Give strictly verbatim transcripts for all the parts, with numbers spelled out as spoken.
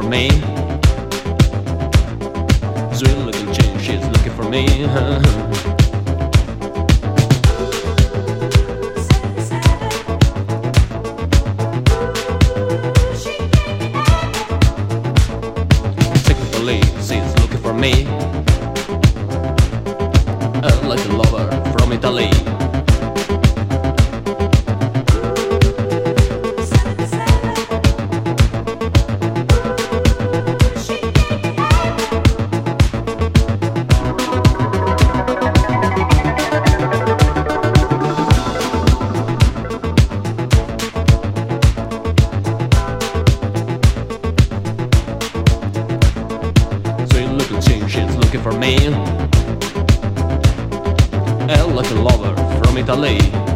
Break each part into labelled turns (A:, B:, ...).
A: me. Sweet little chick, she's looking for me. Secretly, she's looking for me. A little lover from Italy. For me, a little lover from Italy.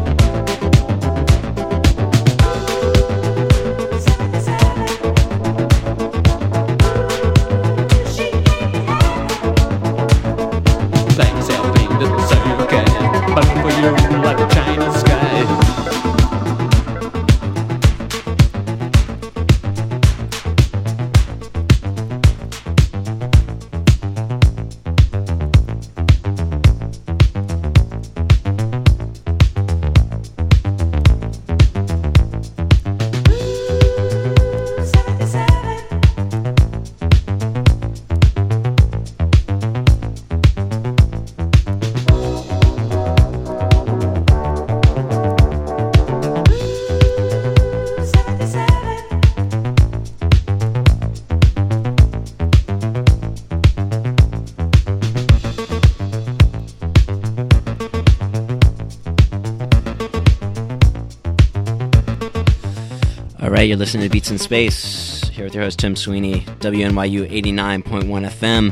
A: Thanks, helping the same guy, but for you like a China sky. All right, you're listening to Beats in Space, here with your host Tim Sweeney, W N Y U eighty-nine point one F M.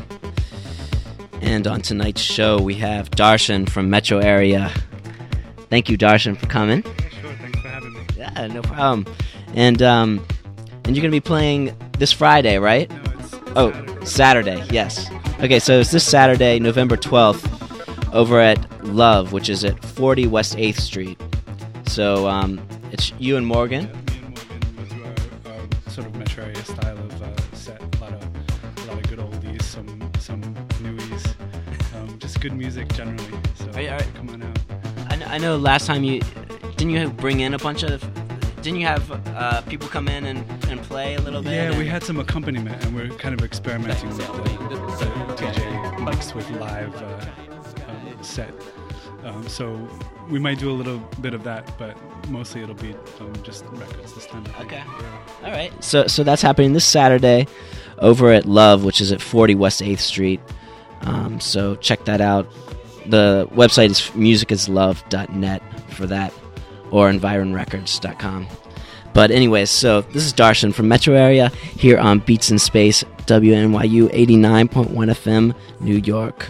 A: And on tonight's show, we have Darshan from Metro area. Thank you, Darshan, for coming.
B: Sure, thanks for having me.
A: Yeah, no problem. And um, and you're going to be playing this Friday, right?
B: No, it's, it's
A: oh,
B: Saturday.
A: Saturday, yes. Okay, so it's this Saturday, November twelfth, over at Love, which is at forty West eighth Street. So um, it's you and Morgan.
B: Yeah, me and Morgan, we do our, our sort of Metro area style of uh, set. A lot of a lot of good oldies, some some newies, um, just good music generally. So
A: Are you- are-
B: come on out.
A: I know, I know last time you, didn't you bring in a bunch of, didn't you have uh, people come in and, and play a little bit?
B: Yeah, we
A: and-
B: had some accompaniment, and we're kind of experimenting with the, the D J mixed with live uh, um, set. Um, so we might do a little bit of that, but mostly it'll be um, just records this time. I think.
A: Okay.
B: Yeah.
A: All right. So so that's happening this Saturday over at Love, which is at forty West eighth Street. Um, so check that out. The website is music is love dot net for that, or environ records dot com. But anyways, so this is Darshan from Metro area here on Beats in Space, W N Y U eighty-nine point one F M, New York.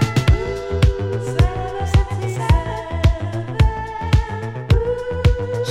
C: She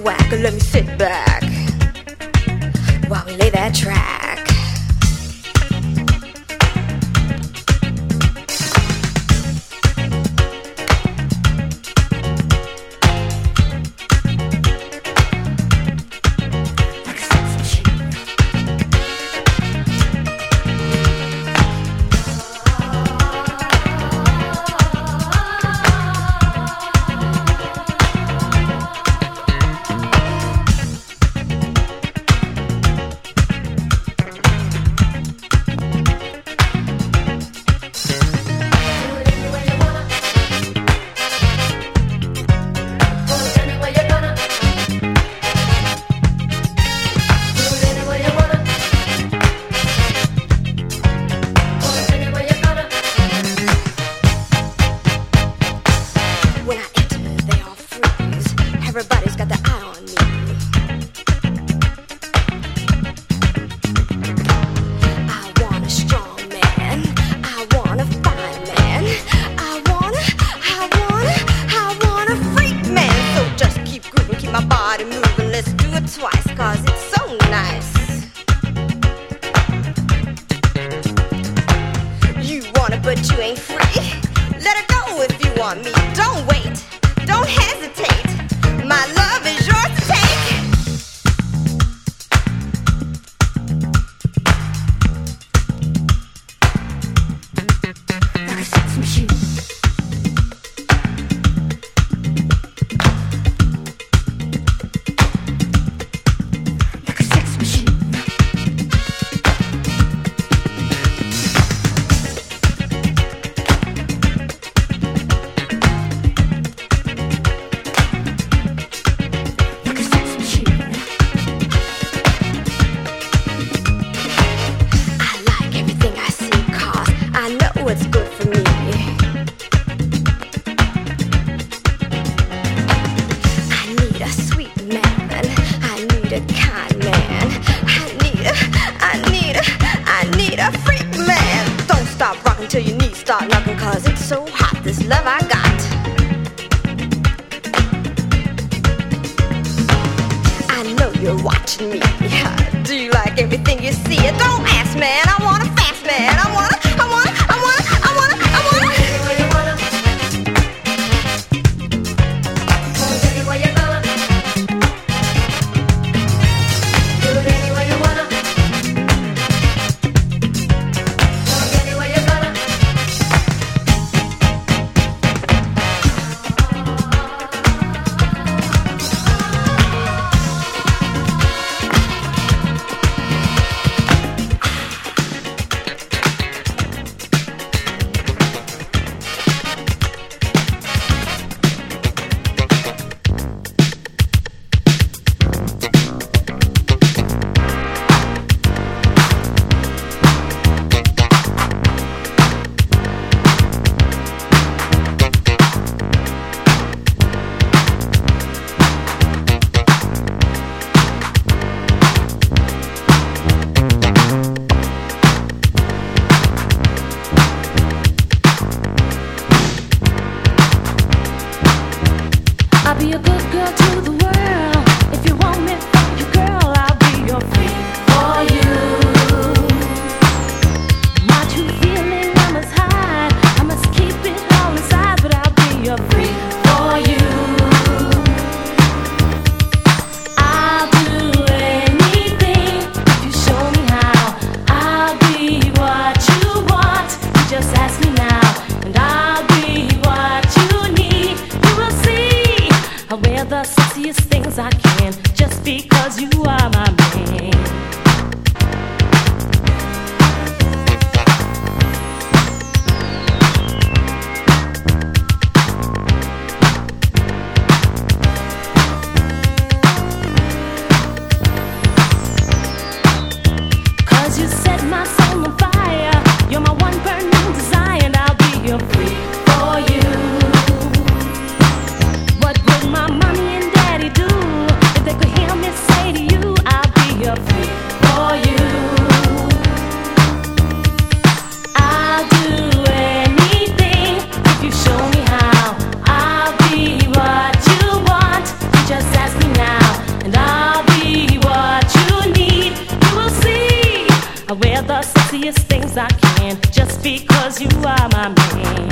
C: whack. Let me sit back while we lay that track. Everybody's got their eye on me. I want a strong man. I want a fine man. I want a, I want a, I want a freak man. So just keep grooving, keep my body moving. Let's do it twice, cause it's so nice. You want it, but you ain't free. Let it go if you want me. Don't wait, don't hesitate. My love is yours to take. Like a sex machine. Like a sex machine. What's good for me. I need a sweet man. I need a kind man. I need a, I need a, I need a freak man. Don't stop rocking till your knees start knocking, cause it's so hot, this love I got. I know you're watching me. Do you like everything you see? Don't ask, man. I want a fast man. I want a, I want a, I want a, I want a, I want a.
D: I'll be a good girl to the world. If you want me for your girl, I'll be your freak for you. My true feeling I must hide. I must keep it all inside, but I'll be your freak for you. I'll do anything if you show me how. I'll be what you want. You just ask me now, and I'll be what you need. You will see. I'll wear the sexiest things I can, just because you are my man. Cause you set my soul on fire. You're my one burning desire, and I'll be your freak for you. What would my mommy and daddy do if they could hear me say to you, I'll be your freak for you. I'll do anything if you show me how. I'll be what you want. You just ask me now, wear the sexiest things I can, just because you are my man.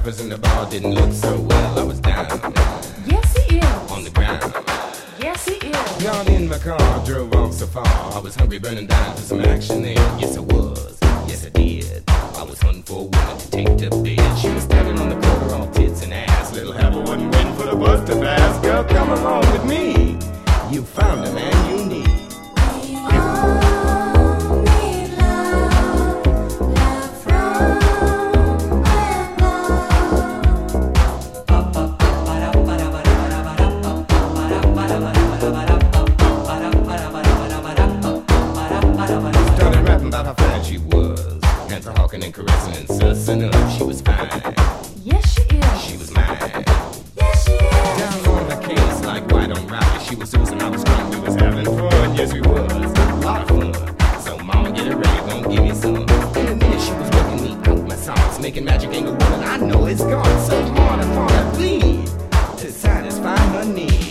E: rappers in the bar didn't look so well. I was down
D: Yes, he is.
E: on the ground.
D: Yes, he is.
E: Got in my car, drove off so far. I was hungry, burning down for some action there. Yes, I was. Yes, I did. I was hunting for a woman to take to bed. She was standing on the corner, all tits and ass. Little Heifer wasn't waiting for the bus to pass. Girl, come along with me. You found the man you need. And caressing and sussing up, she was fine.
D: Yes, she is.
E: She was mine.
D: Yes, she is.
E: Down on the case like white on rowdy. She was Susan, I was drunk, we was having fun. Yes, we was. A lot of fun. So mama, get it ready, gon' give me some. In a minute, she was working me out my socks, making magic ain't a woman. I know it's gone. So hard and hard I bleed to satisfy her need.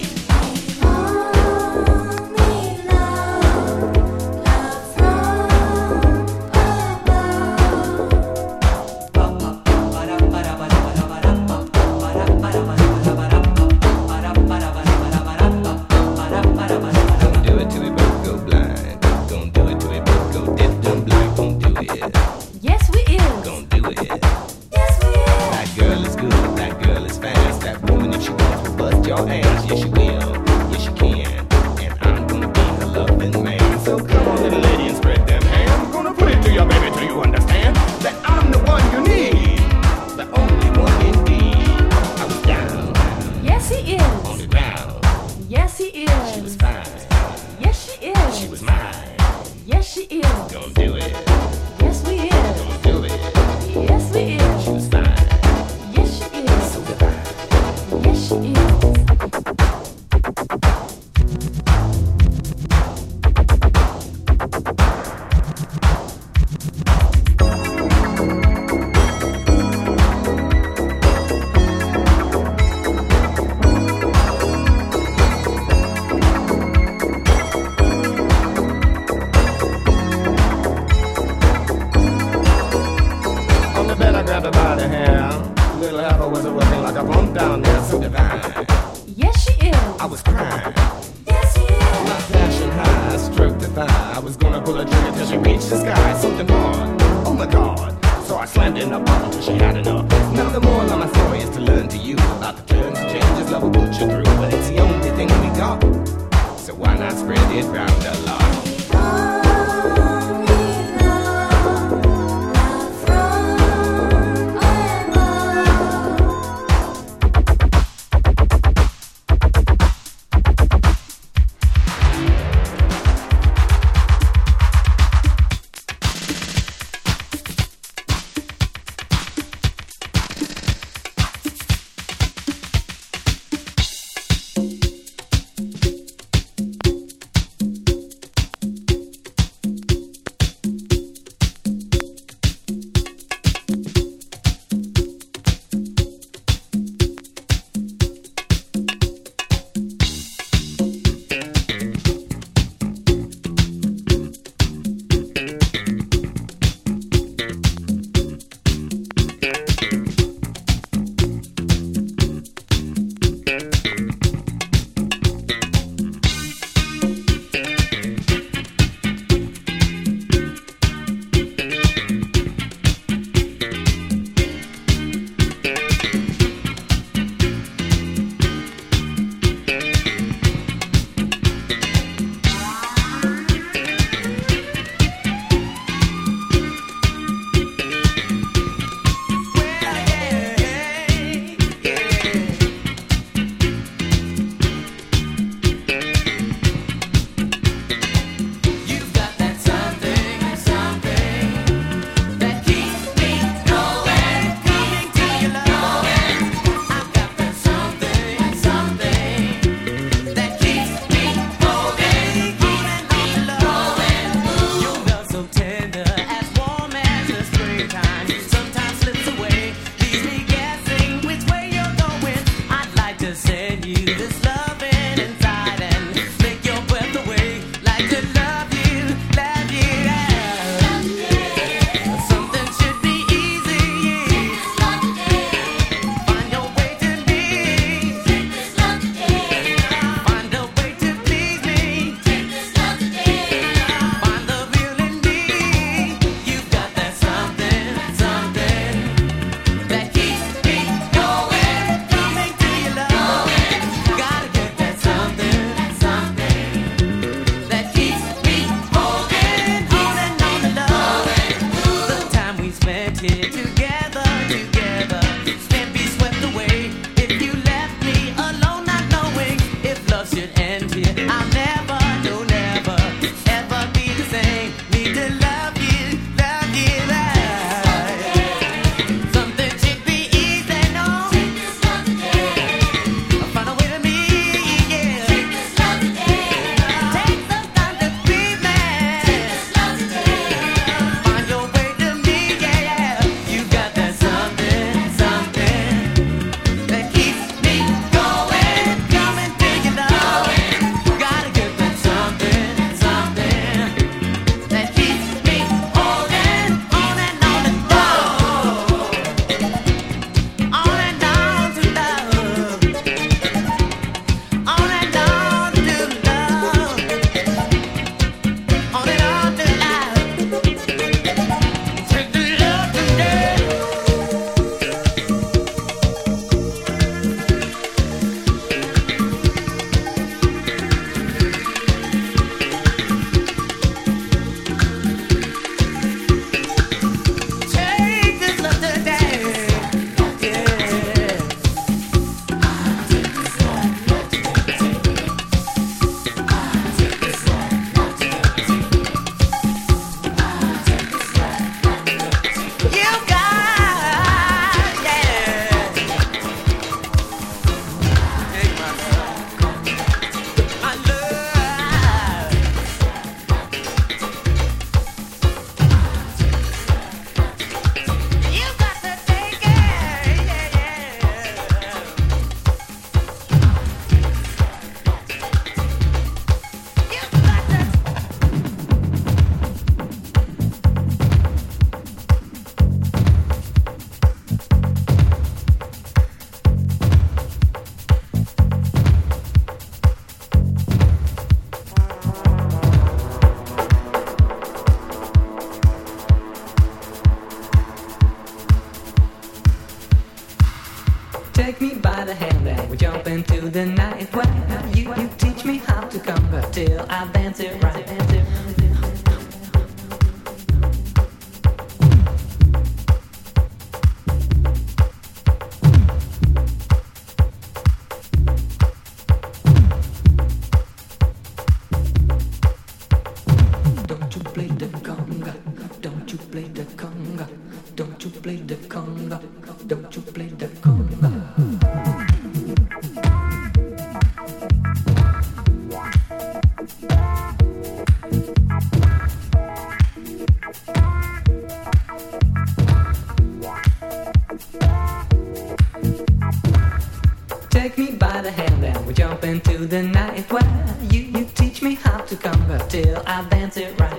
F: jump into the night. Well, you, you teach me how to conquer till I dance it right. Dance it right. Don't you play the conga? Don't you play the conga? Don't you play the conga? Don't you play the conga? Take me by the hand and we jump into the night. Well, you, you teach me how to conquer till I dance it right.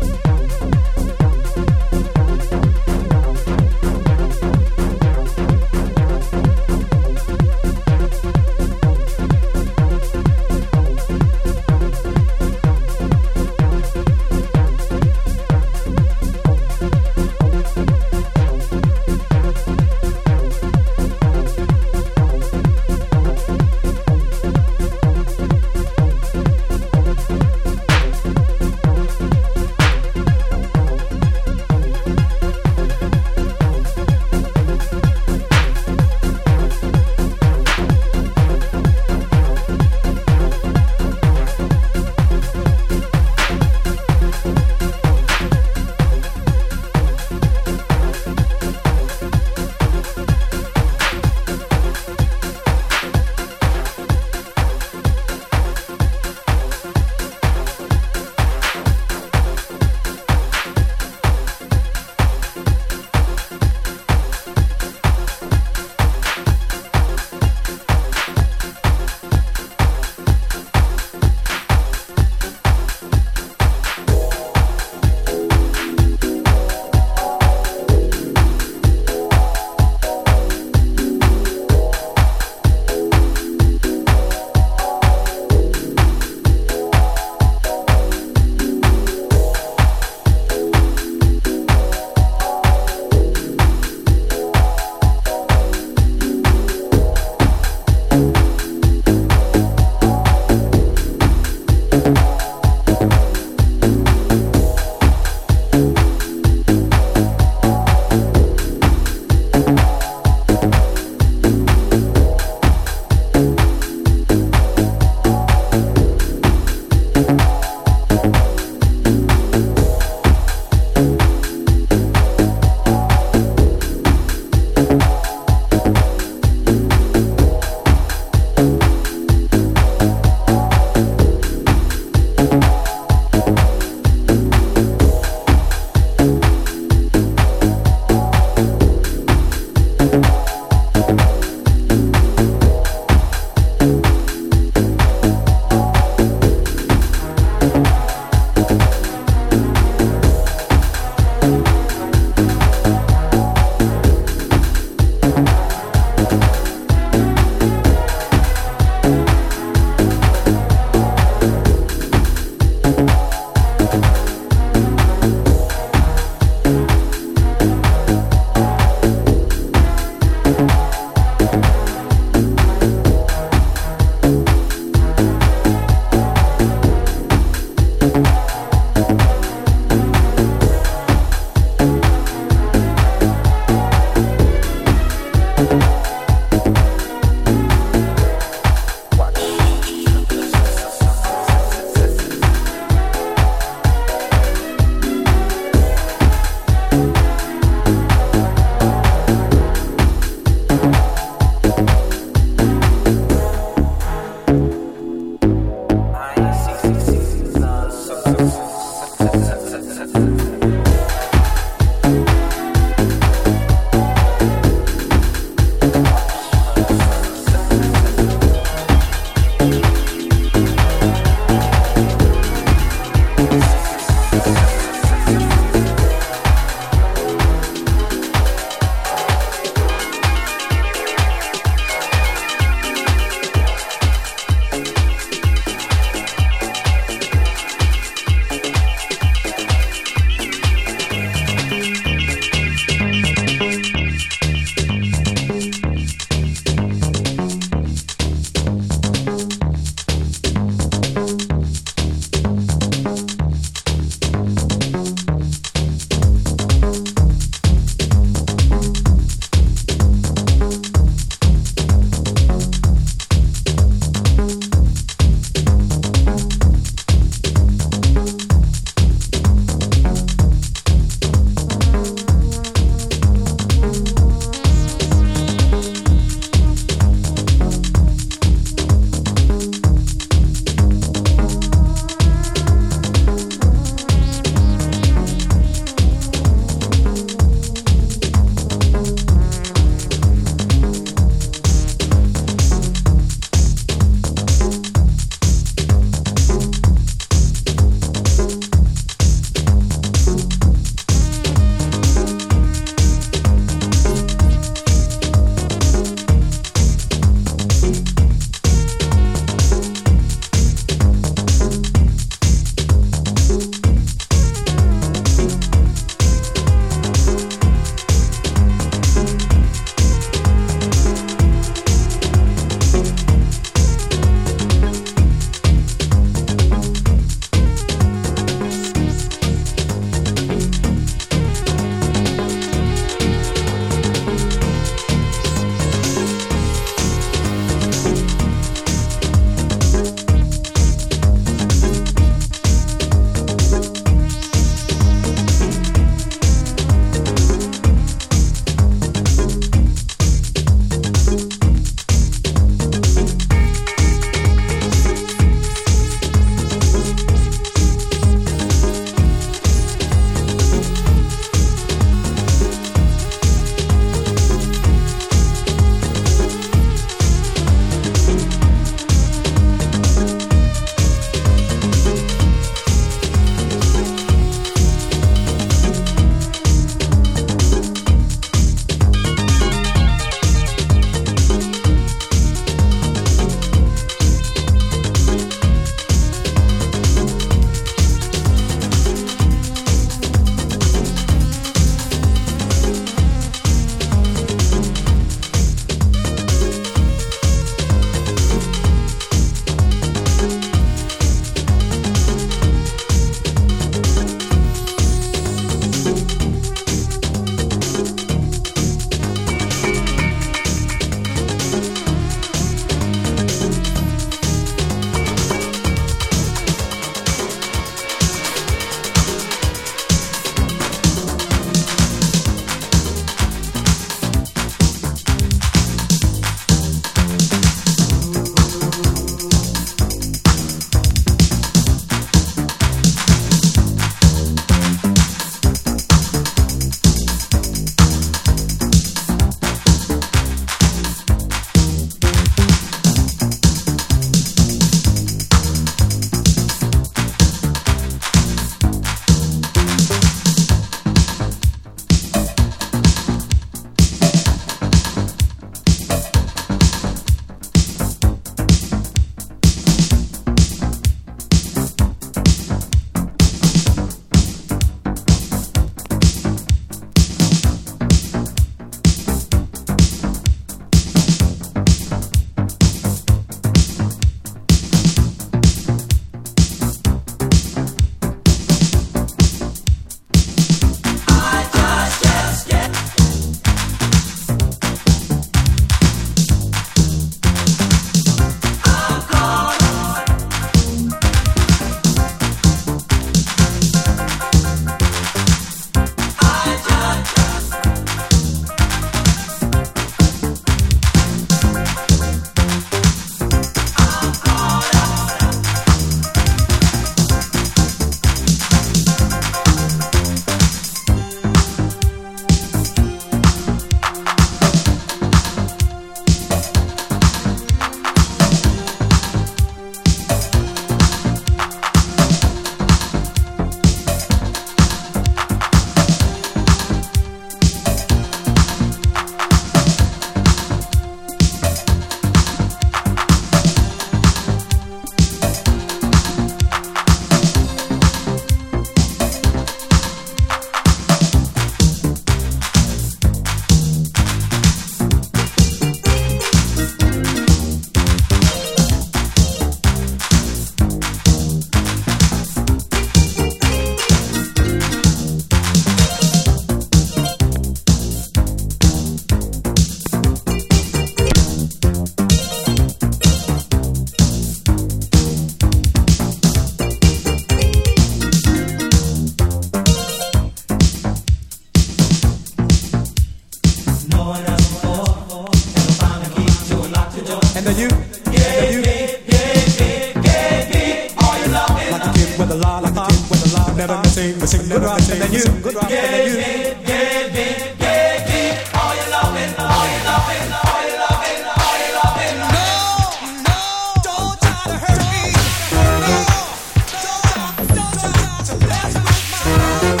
G: like a kid with a lot. Never missing, missing, never missing, and you, good rock, and then you.
H: Give, give, give, give, give, all your loving, all your loving, all your loving, all your loving.
G: No, no, don't try to hurt me. No, don't, don't try to mess with my mind.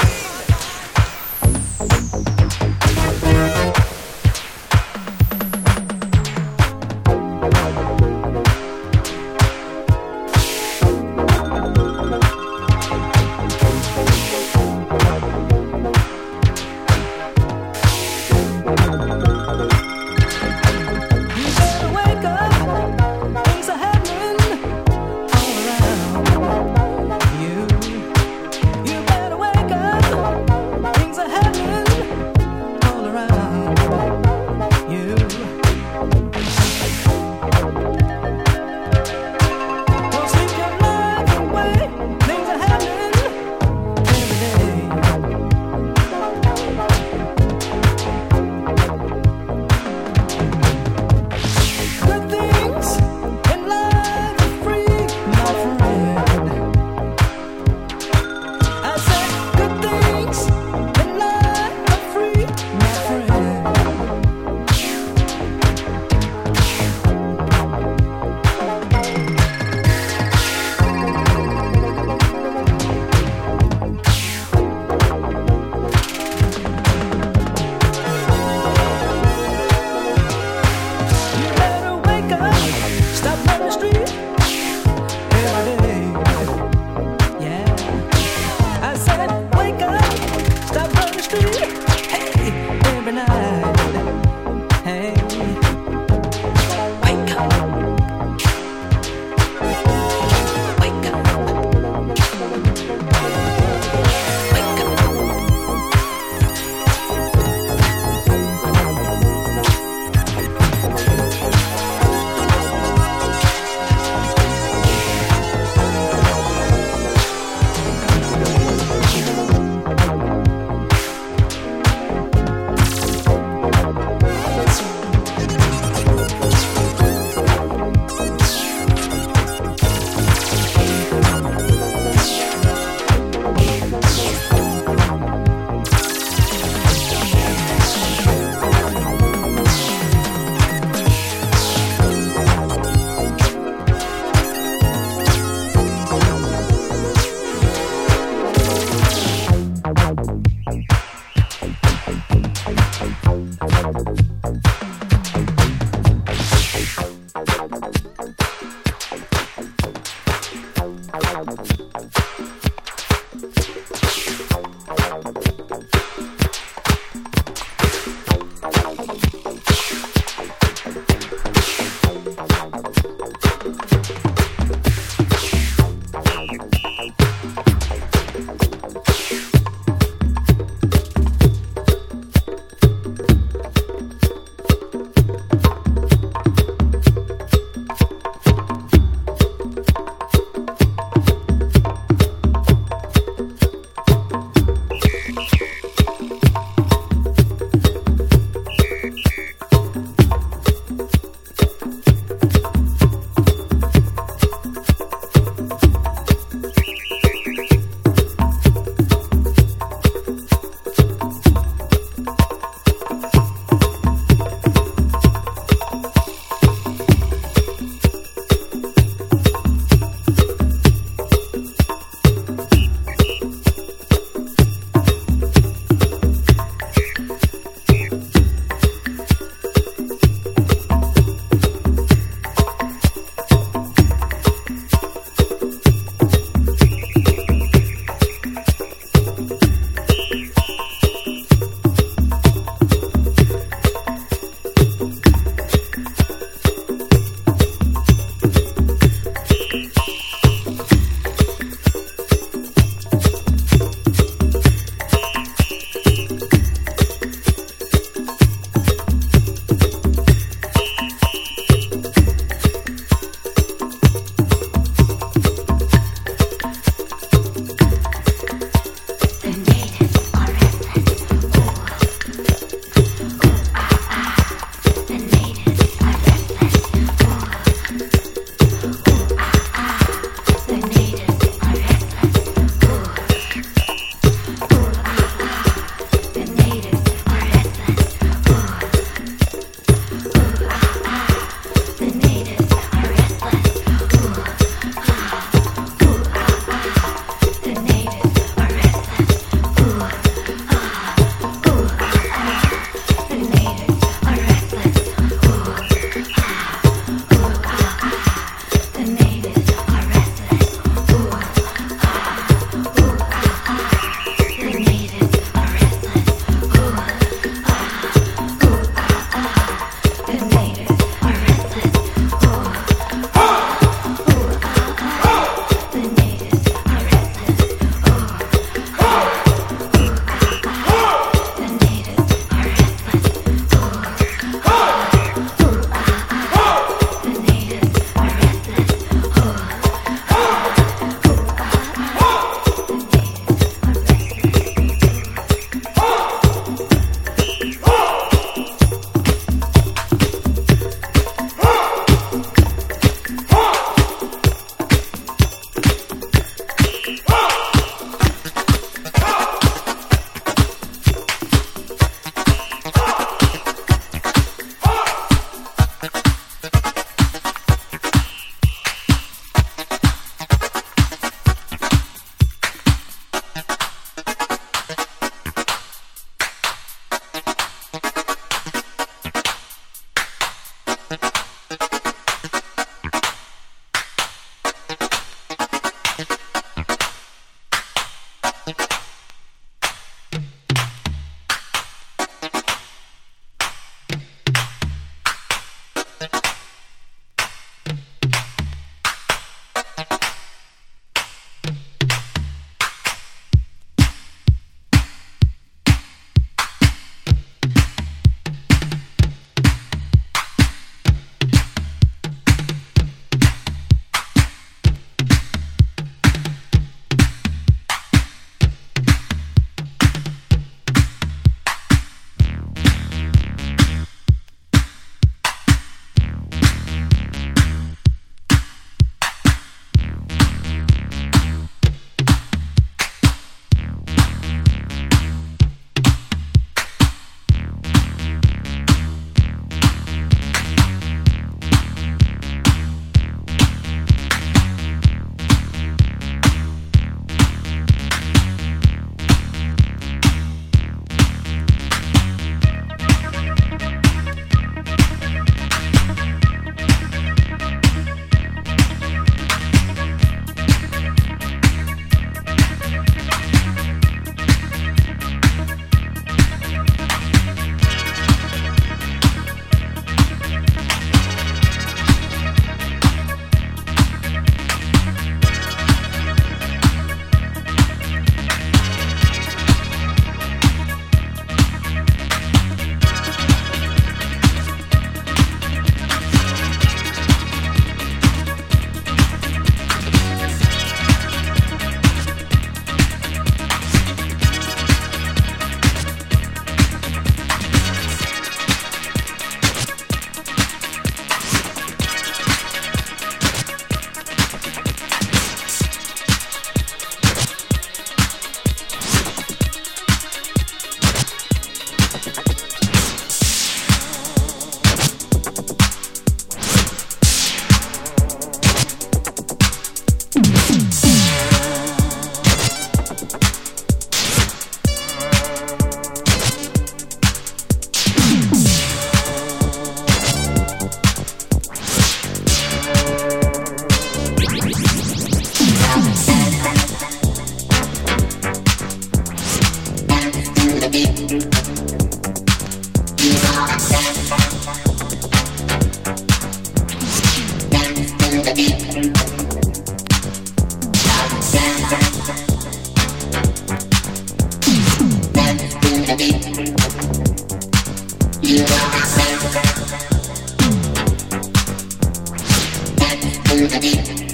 I: Dance to the beat.